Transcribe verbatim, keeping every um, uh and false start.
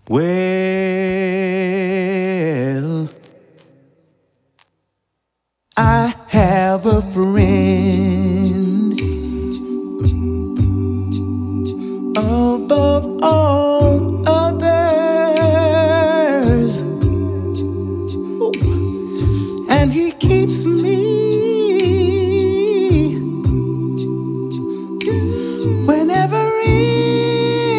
Well, I have a friend above all others, and he keeps me